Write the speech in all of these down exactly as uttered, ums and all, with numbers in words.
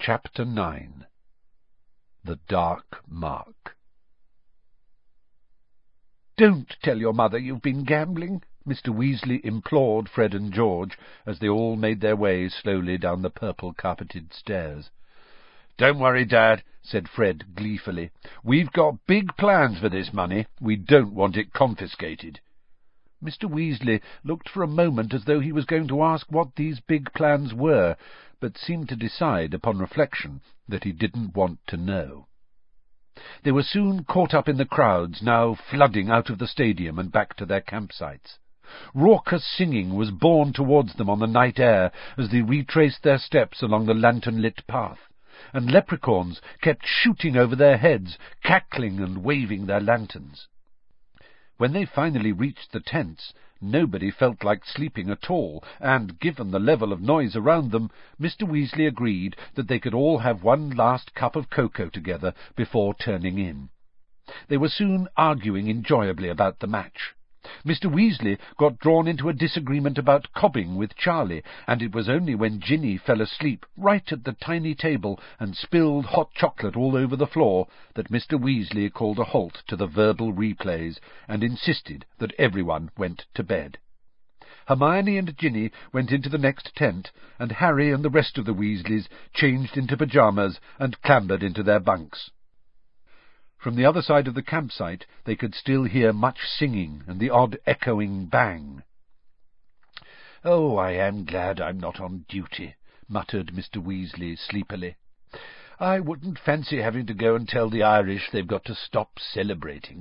Chapter nine. The Dark Mark. "Don't tell your mother you've been gambling," Mister Weasley implored Fred and George as they all made their way slowly down the purple-carpeted stairs. "Don't worry, Dad," said Fred gleefully. "We've got big plans for this money. We don't want it confiscated." Mister Weasley looked for a moment as though he was going to ask what these big plans were, but seemed to decide, upon reflection, that he didn't want to know. They were soon caught up in the crowds, now flooding out of the stadium and back to their campsites. Raucous singing was borne towards them on the night air as they retraced their steps along the lantern-lit path, and leprechauns kept shooting over their heads, cackling and waving their lanterns. When they finally reached the tents, nobody felt like sleeping at all, and, given the level of noise around them, Mister Weasley agreed that they could all have one last cup of cocoa together before turning in. They were soon arguing enjoyably about the match. Mister Weasley got drawn into a disagreement about cobbing with Charlie, and it was only when Ginny fell asleep right at the tiny table and spilled hot chocolate all over the floor that Mister Weasley called a halt to the verbal replays and insisted that everyone went to bed. Hermione and Ginny went into the next tent, and Harry and the rest of the Weasleys changed into pyjamas and clambered into their bunks. From the other side of the campsite they could still hear much singing and the odd echoing bang. "Oh, I am glad I'm not on duty," muttered Mister Weasley sleepily. "I wouldn't fancy having to go and tell the Irish they've got to stop celebrating."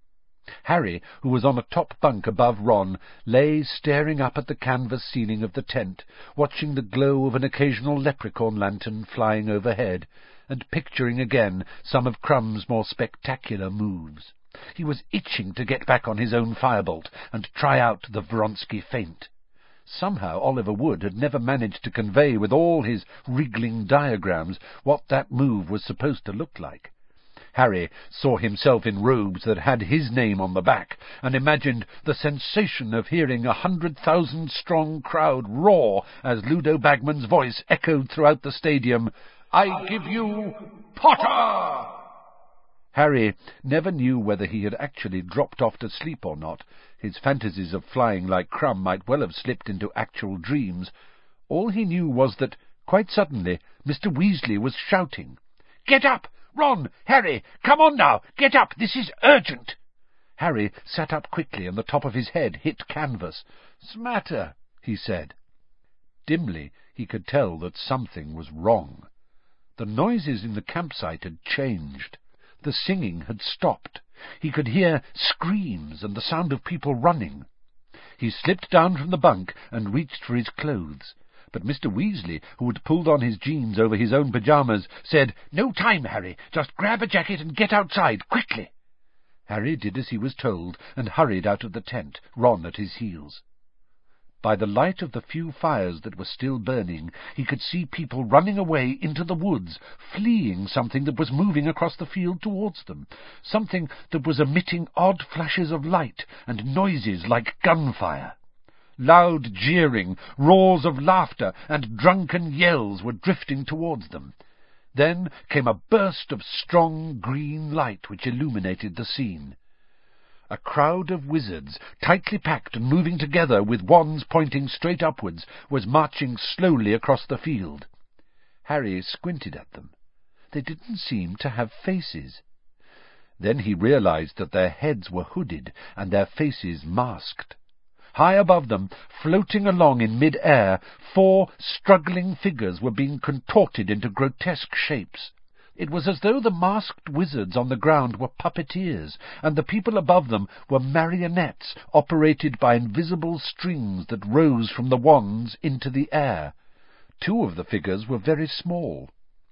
Harry, who was on a top bunk above Ron, lay staring up at the canvas ceiling of the tent, watching the glow of an occasional leprechaun lantern flying overhead, and picturing again some of Crumb's more spectacular moves. He was itching to get back on his own firebolt and try out the Vronsky feint. Somehow Oliver Wood had never managed to convey with all his wriggling diagrams what that move was supposed to look like. Harry saw himself in robes that had his name on the back, and imagined the sensation of hearing a hundred-thousand-strong crowd roar as Ludo Bagman's voice echoed throughout the stadium, "I give you Potter!" Harry never knew whether he had actually dropped off to sleep or not. His fantasies of flying like Crumb might well have slipped into actual dreams. All he knew was that, quite suddenly, Mister Weasley was shouting, "Get up! Ron! Harry! Come on now! Get up! This is urgent!" Harry sat up quickly, and the top of his head hit canvas. "'Smatter," he said. Dimly he could tell that something was wrong. The noises in the campsite had changed. The singing had stopped. He could hear screams and the sound of people running. He slipped down from the bunk and reached for his clothes. But Mister Weasley, who had pulled on his jeans over his own pyjamas, said, "No time, Harry. Just grab a jacket and get outside, quickly." Harry did as he was told and hurried out of the tent, Ron at his heels. By the light of the few fires that were still burning, he could see people running away into the woods, fleeing something that was moving across the field towards them, something that was emitting odd flashes of light and noises like gunfire. Loud jeering, roars of laughter, and drunken yells were drifting towards them. Then came a burst of strong green light which illuminated the scene. A crowd of wizards, tightly packed and moving together with wands pointing straight upwards, was marching slowly across the field. Harry squinted at them. They didn't seem to have faces. Then he realized that their heads were hooded and their faces masked. High above them, floating along in mid-air, four struggling figures were being contorted into grotesque shapes. It was as though the masked wizards on the ground were puppeteers, and the people above them were marionettes operated by invisible strings that rose from the wands into the air. Two of the figures were very small.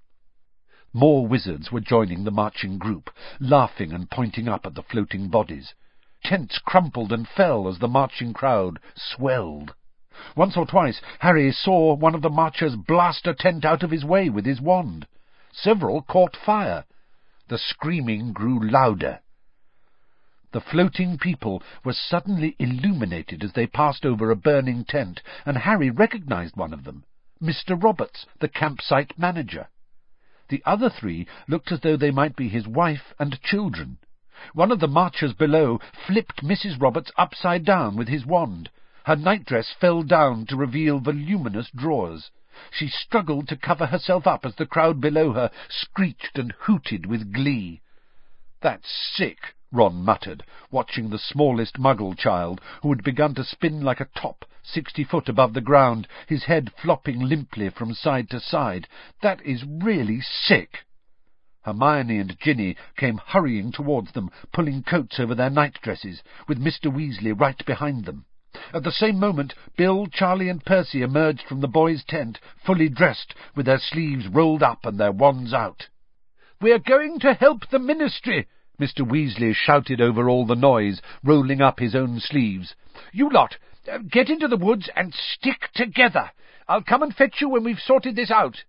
More wizards were joining the marching group, laughing and pointing up at the floating bodies. Tents crumpled and fell as the marching crowd swelled. Once or twice Harry saw one of the marchers blast a tent out of his way with his wand. Several caught fire. The screaming grew louder. The floating people were suddenly illuminated as they passed over a burning tent, and Harry recognized one of them, Mister Roberts, the campsite manager. The other three looked as though they might be his wife and children. One of the marchers below flipped Missus Roberts upside down with his wand. Her nightdress fell down to reveal voluminous drawers. She struggled to cover herself up as the crowd below her screeched and hooted with glee. "That's sick," Ron muttered, watching the smallest Muggle child, who had begun to spin like a top sixty foot above the ground, his head flopping limply from side to side. "That is really sick." Hermione and Ginny came hurrying towards them, pulling coats over their night-dresses, with Mister Weasley right behind them. At the same moment, Bill, Charlie and Percy emerged from the boys' tent, fully dressed, with their sleeves rolled up and their wands out. "We're going to help the Ministry," Mister Weasley shouted over all the noise, rolling up his own sleeves. "You lot, uh, get into the woods and stick together. I'll come and fetch you when we've sorted this out."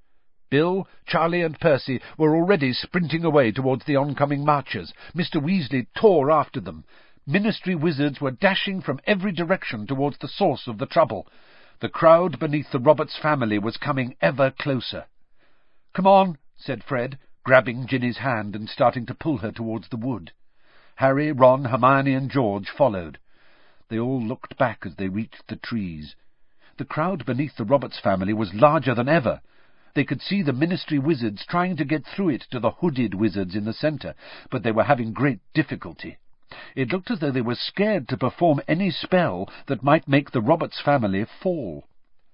Bill, Charlie and Percy were already sprinting away towards the oncoming marchers. Mister Weasley tore after them. Ministry wizards were dashing from every direction towards the source of the trouble. The crowd beneath the Roberts family was coming ever closer. "Come on," said Fred, grabbing Ginny's hand and starting to pull her towards the wood. Harry, Ron, Hermione and George followed. They all looked back as they reached the trees. The crowd beneath the Roberts family was larger than ever. They could see the Ministry wizards trying to get through it to the hooded wizards in the centre, but they were having great difficulty. It looked as though they were scared to perform any spell that might make the Roberts family fall.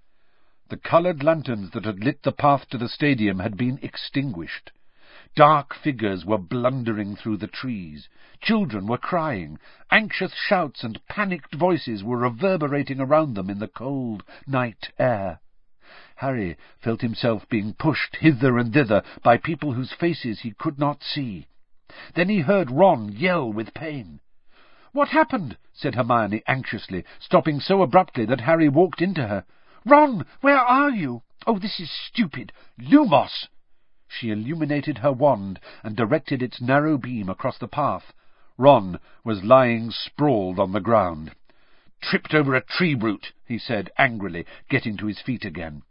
The coloured lanterns that had lit the path to the stadium had been extinguished. Dark figures were blundering through the trees. Children were crying. Anxious shouts and panicked voices were reverberating around them in the cold night air. Harry felt himself being pushed hither and thither by people whose faces he could not see. Then he heard Ron yell with pain. "What happened?" said Hermione anxiously, stopping so abruptly that Harry walked into her. "Ron, where are you? Oh, this is stupid! Lumos!" She illuminated her wand and directed its narrow beam across the path. Ron was lying sprawled on the ground. "Tripped over a tree root," he said angrily, getting to his feet again.